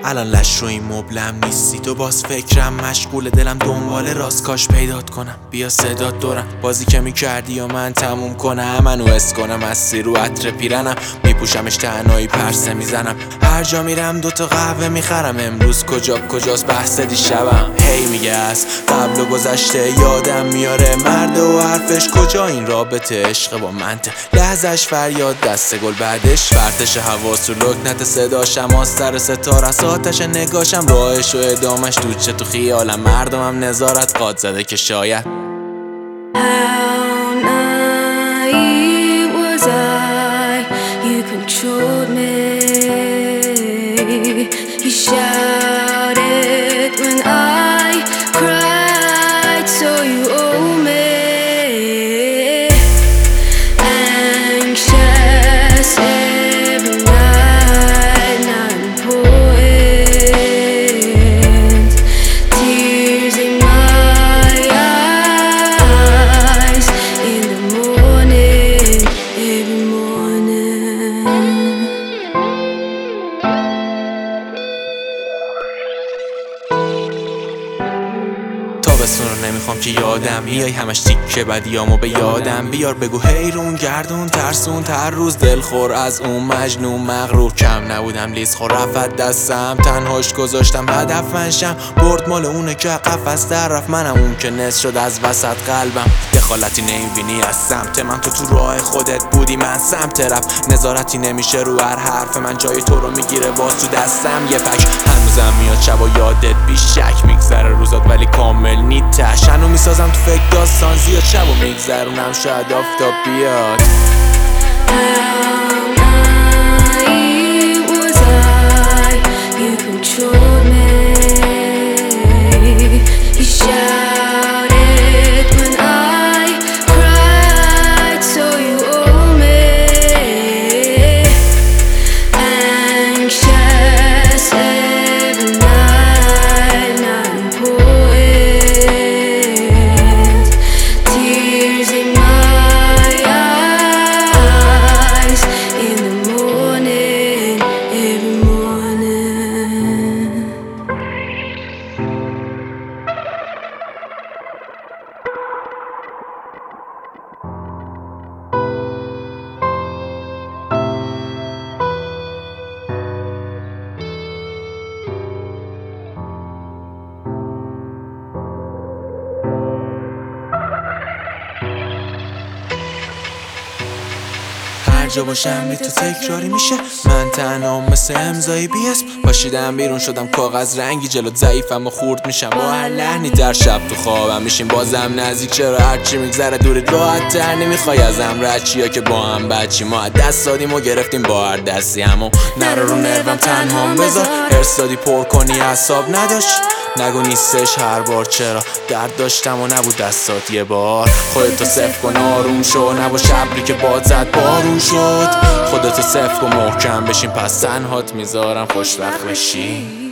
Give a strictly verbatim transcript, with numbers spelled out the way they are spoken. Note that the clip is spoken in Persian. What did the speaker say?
الان لش رو این مبلم نیستی تو، باز فکرم مشغول، دلم دنبال راست کاش پیدات کنم. بیا صدات دورم، بازی که میکردی یا من تموم کنم، منو اس کنم از سی رو عطر پیرنم، میپوشمش تنهایی پرسه میزنم، هر جا میرم دوتا قهوه میخرم. امروز کجا کجاست بحث دیشبم، هی میگه از قبل و گذشته یادم میاره مرد و حرفش کجا، این رابطه عشق با منطق، لحظش فریاد دست گل بعدش فرتش حواس و لکنت صداشم، از سر ستاره از آتش نگاشم، راهش و ادامش دود چه تو خیالم، مردمم نظارت قاد زده که شاید How naive was I, you controlled me. You shouted when I cried, so you owe me. Anxious every night, not important. Tears in my eyes in the morning, every morning. تابستون رو نمیخوام که یادم بیای، همش تیکه بدیامو به یادم بیار، بگو حیرون گردون ترسون هر روز دلخور از اون مجنون مغرور، کم نبودم لیز خور رفت دستم، تنهاش گذاشتم هدف منشم، برد مال اونه که قفس در رفت، منم اون که نصف شد از وسط قلبم، دخالتی نمیبینی از سمت من، تو تو راه خودت بودی من سمت رفت، نظارتی نمیشه رو هر حرف من، جای تو رو میگیره باز تو دستم یه پک، هنوزم میاد شب و یادت بیشک میگذره روزات ولی کامل نیتش، هنو میسازم تو فکر داستان زیاد، شب و میگذرونم شاید آفتاب بیاد. How naive was I, you controlled me. You shouted when I cried, so you owe me. Anxious every night, not important. Tears in my eyes in the morning, every morning. هر جا باشم بی تو تکراری میشه، من تنها مثل امضای بی اسم، پاشیدم بیرون شدم کاغذ رنگی، جلوت ضعیفم و خورد میشم با هر لحنی، در شب تو خوابم میشیم بازم نزدیک، چرا هرچی میگذره دوری راحت تر نمیخوای ازم رد چی، یا که با هم بچی ما دست دادیم و گرفتیم با هر دستی، همو نرو رو نروم تنهام بذار، ارسادی پر کنی حساب نداشت، نگو نیستش هر بار، چرا درد داشتم و نبود دستات یه بار، خودتو صفر کن آروم شو، نباش ابری که باد زد بارون شد، خودتو صفر کن محکم بشین، پس تنهات میذارم خوشبخت بشی.